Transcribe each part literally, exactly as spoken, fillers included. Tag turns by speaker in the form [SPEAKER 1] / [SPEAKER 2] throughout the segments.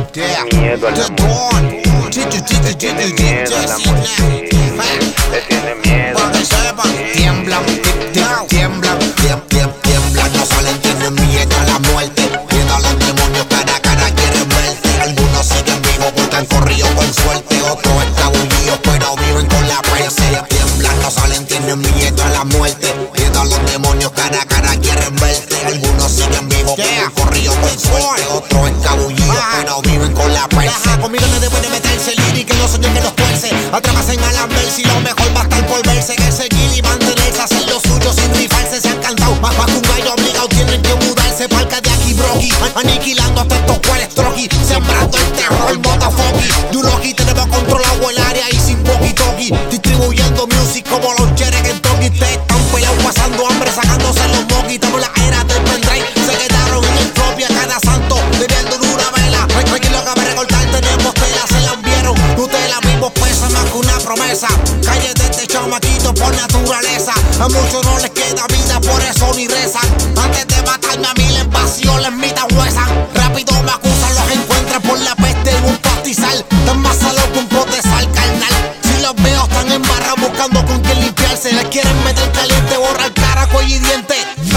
[SPEAKER 1] Yeah.
[SPEAKER 2] Miedo a la
[SPEAKER 1] The
[SPEAKER 2] muerte.
[SPEAKER 1] Dawn. Chichu, chichu,
[SPEAKER 2] Le tiene
[SPEAKER 1] chichu,
[SPEAKER 2] miedo a la
[SPEAKER 1] chichu,
[SPEAKER 2] muerte.
[SPEAKER 1] chichu.
[SPEAKER 2] Le tiene miedo a
[SPEAKER 1] Para
[SPEAKER 2] la
[SPEAKER 1] que sepan, tiemblan, tic, tic, tiemblan, tiem, tiem, tiemblan, no salen, tienen miedo a la muerte. Miedo a los demonios, cara a cara quieren verte. Algunos siguen vivos porque han corrido con suerte. Otros escabullidos, pero viven con la presa. Tiemblan, no salen, tienen miedo a la muerte. Miedo a los demonios, cara a cara quieren verte. Algunos siguen vivos porque han corrido con suerte. Otros escabullidos, pero viven con la presa. Conmigo no debe de meterse el lírico, que no soñen que los tuerce. Atrapasen a la Mercy, lo mejor va a estar por verse. Que seguir y mantenerse, hacer lo suyo sin rifarse. Se han cantado más más que un gallo obligado, tienen que mudarse. Parca de aquí, broki, aniquilando hasta estos cuales troqui. Sembrando el terror, botafoqui. Yuloki, tenemos controlado el área y sin walkie-talkie. Distribuyendo music como los Jerry en Toki. Te están peleados, pasando hambre, sacándose los moquis. Estamos en la era del pendrive, se quedaron en el propio a cada santo, bebiendo una vela. Tranquilo que me recortar, tenemos tela, se la enviaron. Nutella mismo pesa más que una promesa. Calle de este chamaquito por naturaleza. A muchos no les queda vida, por eso ni rezan. Antes de matarme a mí les vacío, les mitan huesan. Rápido me acusan, los encuentran por la peste en un pastizal. Están más salados que un pote de sal carnal. Si los veo están en barra buscando con quién limpiarse. Les quieren meter caliente, borrar cara, cuello y diente.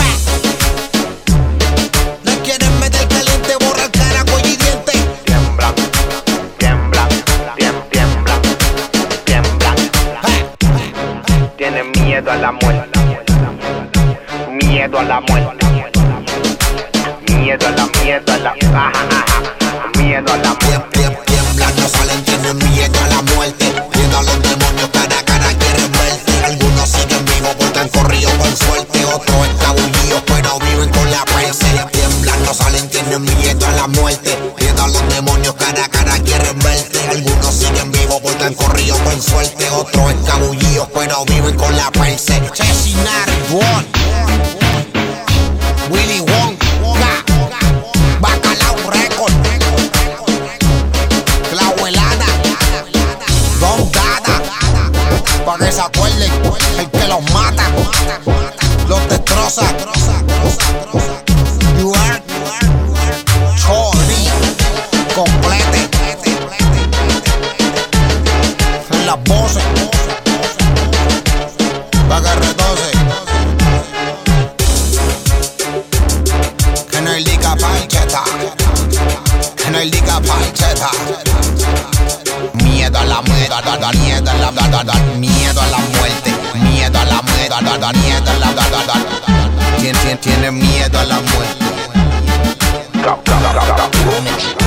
[SPEAKER 1] Les quieren meter caliente, borrar cara, cuello y diente.
[SPEAKER 2] tiemblan, tiemblan, tiem, tiemblan, tiemblan. Tienen miedo a la muerte. Miedo a la muerte. Miedo a la, miedo a la, ajá, ajá. Miedo a la
[SPEAKER 1] Tiem,
[SPEAKER 2] muerte.
[SPEAKER 1] tiem, tiemblan, no salen, tienen miedo a la muerte. Miedo a los demonios, cara a cara quieren verte. Algunos siguen vivos porque han corrido con suerte. Otros escabullidos, pero viven con la presa. Tiemblan, no salen, tienen miedo a la muerte. Miedo a los demonios, cara a cara quieren verte. Algunos siguen vivos porque han corrido con suerte. Otros escabullidos, pero viven con la presa. Chesinari, One, Willy Wonka, Bacalao Record, Clauelana, Don Dada, pa' que se acuerden, el que los mata, los destroza. You are Chori, complete, en las voces, pa' que retose. Que no hay liga palcheta, que no hay liga palcheta. Miedo a la muerte, da, da, miedo a la, da, da, da, miedo a la muerte, miedo a la muerte, da, da, da, miedo a la, da, da, da. Tien, tien, tiene miedo a la muerte.
[SPEAKER 2] Go, go, go, go, go.